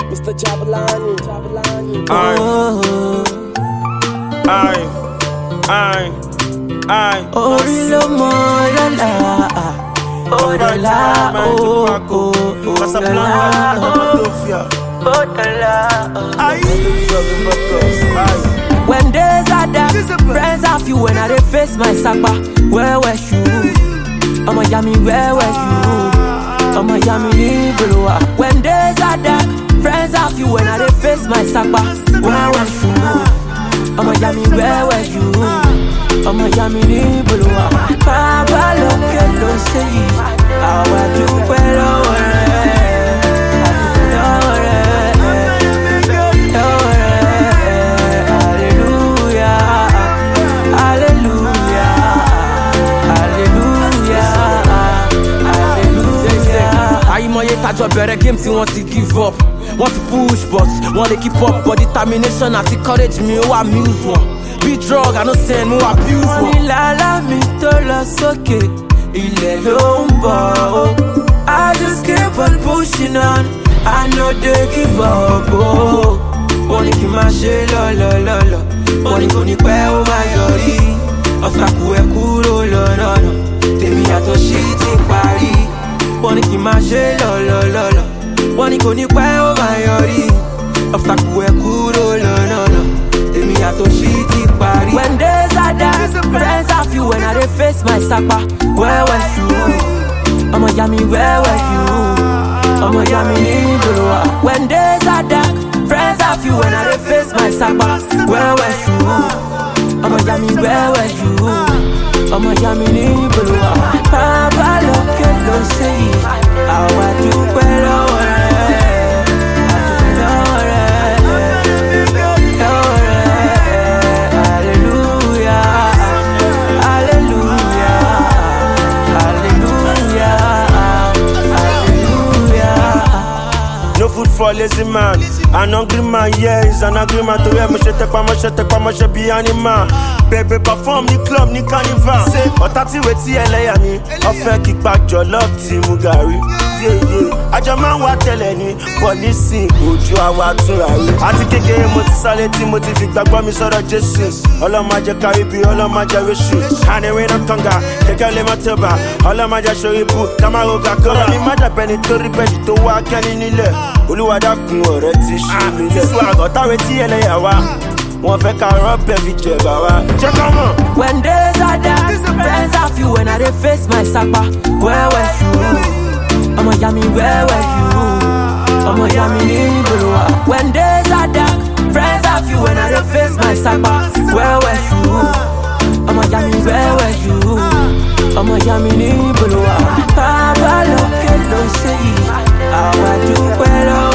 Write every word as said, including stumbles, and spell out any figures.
Mister Jabalani, Jabalani. Aye, aye, aye. Oh, lo mola, oh la la, oh oh oh la la. When days are dark, friends are few. When I dey face my sapa, where were you? I'ma yummy, where were you? I'ma yummy, ni below. When days are dark, friends are few. When I dey face my sapa, where were you? I'ma yummy, where were you? I'ma yummy, ni below. Papa look at lo say, how I do below. Tajọ bẹ̀rẹ̀ game tí wọ́n ti give up, wọ́n ti push but wọ́n dey keep up, but determination àti courage mi ó amuse wọn. Bí drug I no send mo abuse wọn. Wọ́n ní lálá mi tó lọ sókè, ilẹ̀ ló ń bọ̀ o. I just keep on pushing on, I no dey give up o. Wọ́n ní kí n máa ṣe lọ́lọ́lọ́lọ́, wọ́n ní kò ní pẹ́ ó máa yọrí. Ọ̀sàkù ẹ̀ kúrò lọ́nà, tèmi àtọ̀ ṣì ti parí. Wọ́n ní kí n máa ṣe lọ́lọ́lọ́lọ́, wọ́n ní kò ní pẹ́ ó máa yọrí. Ọ̀fàkù ẹ̀ kúrò lọ́nà, tèmi àtòṣì ti parí. When days are dark, friends are few. When I dey face my sapa, where were you? Ọmọ ya mi, where were you? Ọmọ ya mi ní ìgboro. When days are dark, friends are few. When I dey face my sapa, where were you? Ọmọ ya mi, where were you? Ọmọ ya mi ní ìgboro. Bàbá lókè ló ṣe yìí, àwa dúpẹ́ lọ́wọ́ rẹ̀, lọ́wọ́ rẹ̀, lọ́wọ́ rẹ̀. Hallelujah, hallelujah, hallelujah, hallelujah. No food for lazy man, an hungry man, yeah, is an agreement to wear. Moshe tekwa, moshe tekwa, moshe be animal. Baby perform ni club ni carnival. Say, otati weti ẹlẹ́yà mi, ọ̀fẹ́ kípa jollof ti mu gàrí. Yeah yeah, àjọ máa ń wá tẹ́lẹ̀ ni, bọ̀ nísìn ojú àwa túnra rí. Àti kékeré mo ti sálé tí mo ti fi gbàgbọ́ mi sọ́dọ̀ Jésù. Ọlọ́màjẹ káríbi, ọlọ́màjẹ réṣù. Àníwé náà kànga, kẹ̀kẹ́ lè má tẹ̀bà. Ọlọ́màjẹ sórí ibú, ká má ro gàkọ́rà. Ọ̀rọ̀ mi má dàbẹ́ nítorí bẹ́ẹ̀dì tó wá kẹ́ni nílẹ̀. Olúwa dákun ọ̀rẹ́ ti ṣí mi lẹ̀. Sísú àgọ́tàwé tí ẹlẹ́yà wa. Wọ́n fẹ́ ká rọ́bẹ̀ fi jẹ̀bà wa. Jẹ́ ká mọ̀. When days are dark, friends are few. When I dey face my sapa, where were you? Ọmọ ya mi, where were you? Ọmọ ya mi ní ìgboro. When days are dark, friends are few. When I dey face my sapa, where were you? Ọmọ ya mi, where were you? Ọmọ ya mi ní ìgboro. Bàbá lókè ló ṣe yìí, àwa dúpẹ́ lọ́wọ́.